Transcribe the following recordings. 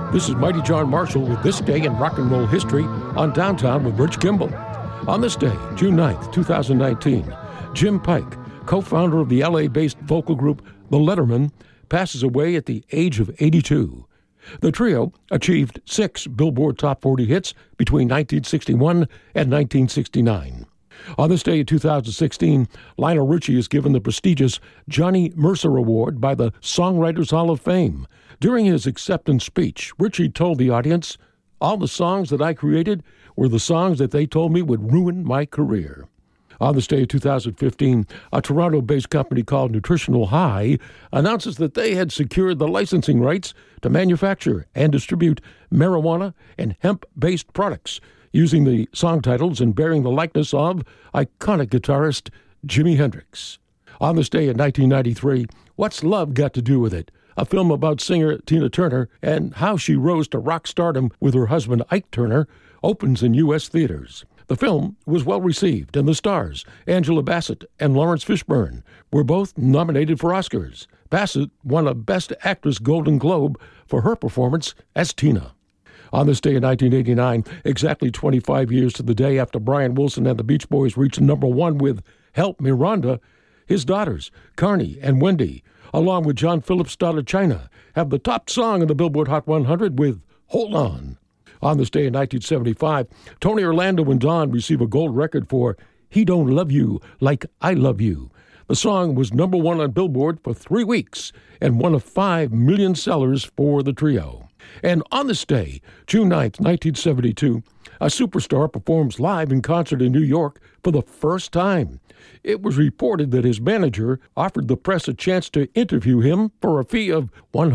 This is Mighty John Marshall with This Day in Rock and Roll History on Downtown with Rich Kimball. On this day, June 9th, 2019, Jim Pike, co-founder of the LA-based vocal group The Lettermen, passes away at the age of 82. The trio achieved 6 Billboard Top 40 hits between 1961 and 1969. On this day in 2016, Lionel Richie is given the prestigious Johnny Mercer Award by the Songwriters Hall of Fame. During his acceptance speech, Richie told the audience, "All the songs that I created were the songs that they told me would ruin my career." On this day of 2015, a Toronto-based company called Nutritional High announces that they had secured the licensing rights to manufacture and distribute marijuana and hemp-based products, using the song titles and bearing the likeness of iconic guitarist Jimi Hendrix. On this day in 1993, What's Love Got to Do with It? A film about singer Tina Turner and how she rose to rock stardom with her husband Ike Turner opens in U.S. theaters. The film was well received, and the stars, Angela Bassett and Lawrence Fishburne, were both nominated for Oscars. Bassett won a Best Actress Golden Globe for her performance as Tina. On this day in 1989, exactly 25 years to the day after Brian Wilson and the Beach Boys reached #1 with Help Me Rhonda, his daughters, Carney and Wendy, along with John Phillips' daughter China, have the top song in the Billboard Hot 100 with Hold On. On this day in 1975, Tony Orlando and Dawn receive a gold record for He Don't Love You Like I Love You. The song was #1 on Billboard for 3 weeks and one of 5 million sellers for the trio. And on this day, June 9th, 1972, a superstar performs live in concert in New York for the first time. It was reported that his manager offered the press a chance to interview him for a fee of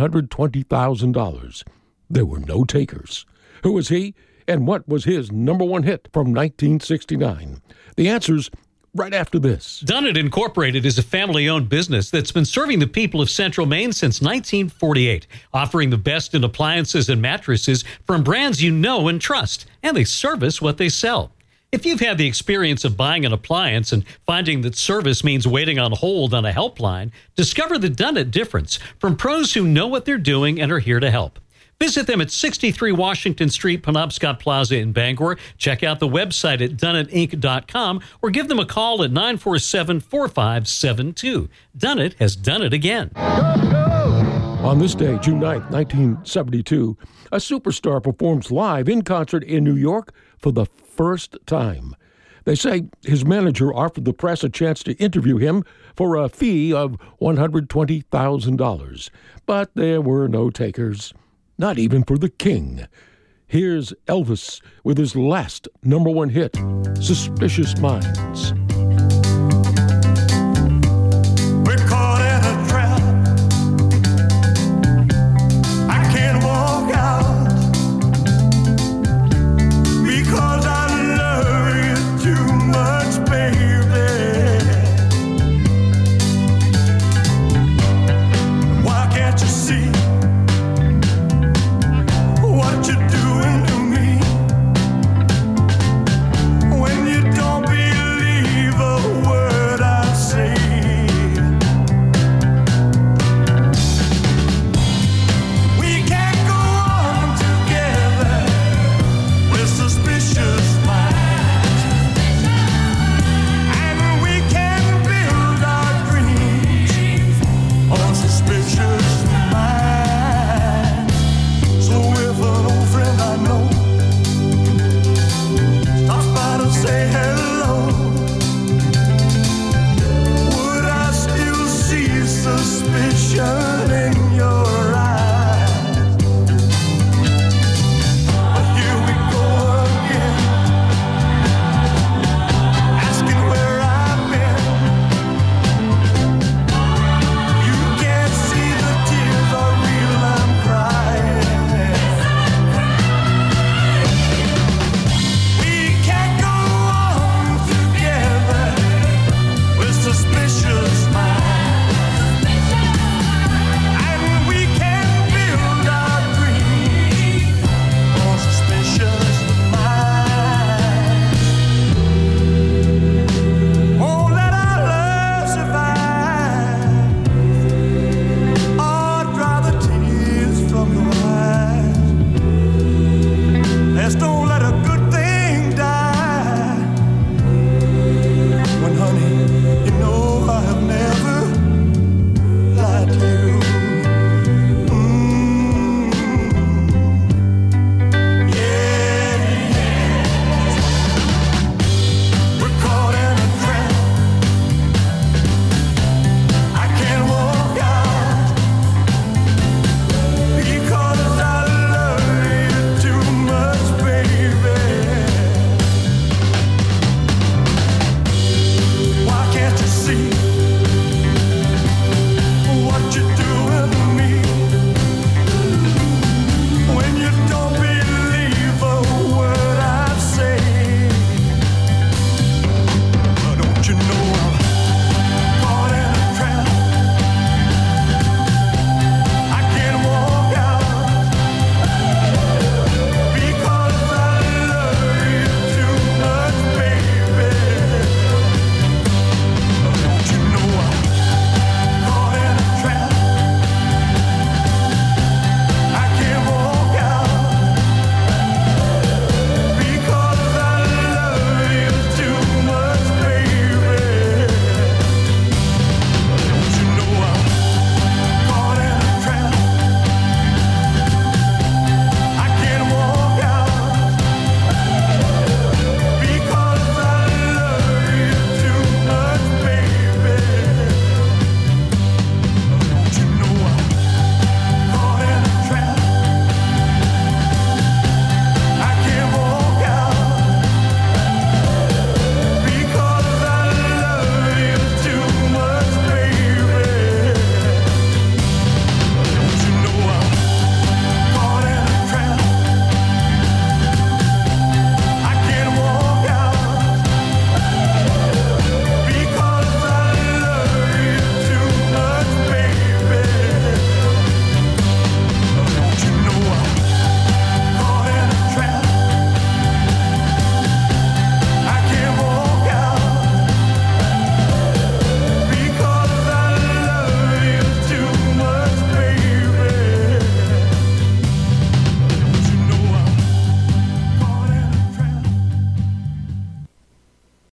$120,000. There were no takers. Who was he, and what was his #1 hit from 1969? The answers right after this. Dunnett Incorporated is a family-owned business that's been serving the people of Central Maine since 1948, offering the best in appliances and mattresses from brands you know and trust, and they service what they sell. If you've had the experience of buying an appliance and finding that service means waiting on hold on a helpline, discover the Dunnett difference from pros who know what they're doing and are here to help. Visit them at 63 Washington Street, Penobscot Plaza in Bangor. Check out the website at DunnettInc.com or give them a call at 947-4572. Dunnett has done it again. On this day, June 9th, 1972, a superstar performs live in concert in New York for the first time. They say his manager offered the press a chance to interview him for a fee of $120,000. But there were no takers. Not even for the king. Here's Elvis with his last #1 hit, Suspicious Minds. We're caught in a trap. I can't walk out because I love you too much, baby. Why can't you see what you're doing to me? When you don't believe a word I say. We can't go on together with suspicious minds, and we can't build our dreams on suspicious minds. So if an old friend I know stops by to say hello, would I still see suspicion?